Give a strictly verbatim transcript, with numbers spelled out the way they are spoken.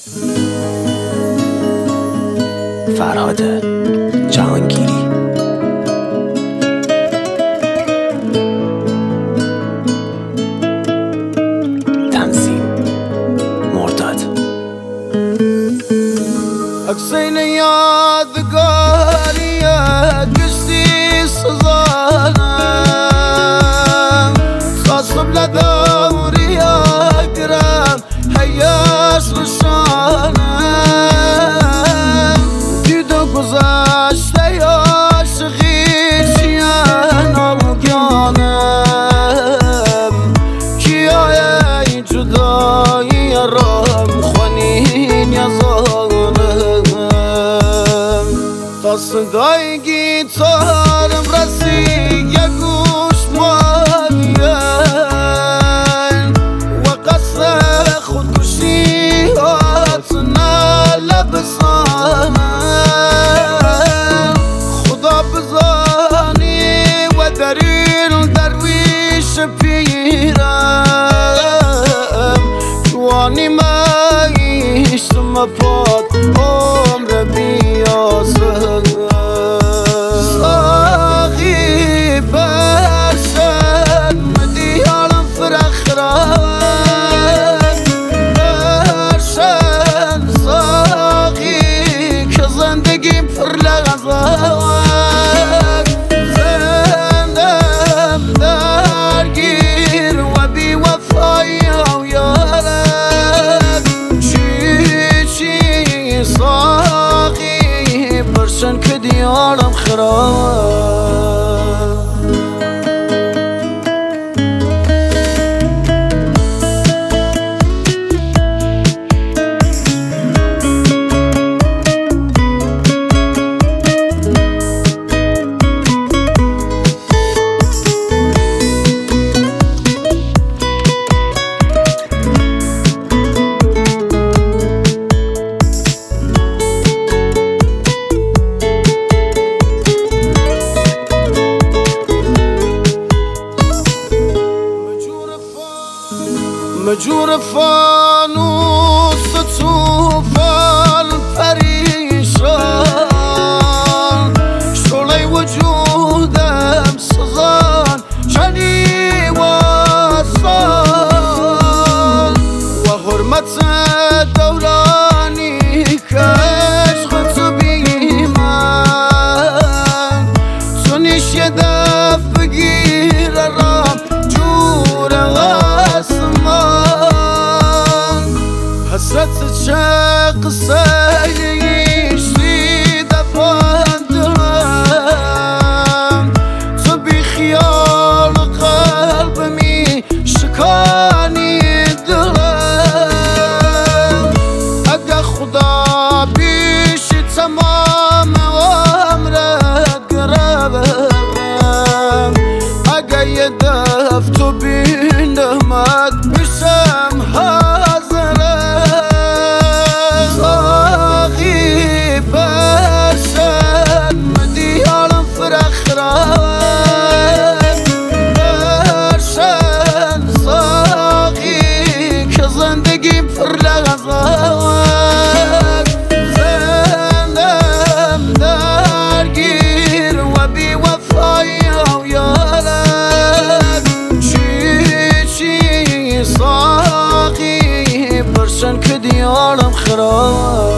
فرهاد جهانگیری. تنظیم مرداد. اکسین یادگاریه گشتی سزانم خاصم لدوری اگرم حیاس رشانم دیدو گذشته عاشقی چیان آگانم کیای جدایی رام خونین یزانم تا صدای گیتارم رسید یه گوش مانیم و قصد خودکشی هاتنا لبسانم خدا بزانی و دریل درویش پیرم جوانی مایشتم پاد عمر بیاسم ساقی برشن مدیالم فرخرم برشن ساقی که زندگیم پر لغزم زندم درگیر و بی وفایی و یارم چی چی ساقی برشن که دیارم خراب مجور فانوس توفان پریشان شعله وجودم سزان چنی واسان و حرمت دورانی کشق تو بیمن تو نیش یه دف بگیر رام جور حسرت چه قصه ایشتی دفاندم تو بی خیال قلبمی شکانی دلم اگه خدا بیشی تمام عمرت گربم اگه یه دف تو بینمت بشم زندگیم پر لغزم زندم درگیر و بی وفایی و یارم چی چی ساقی برشن که دیارم خراب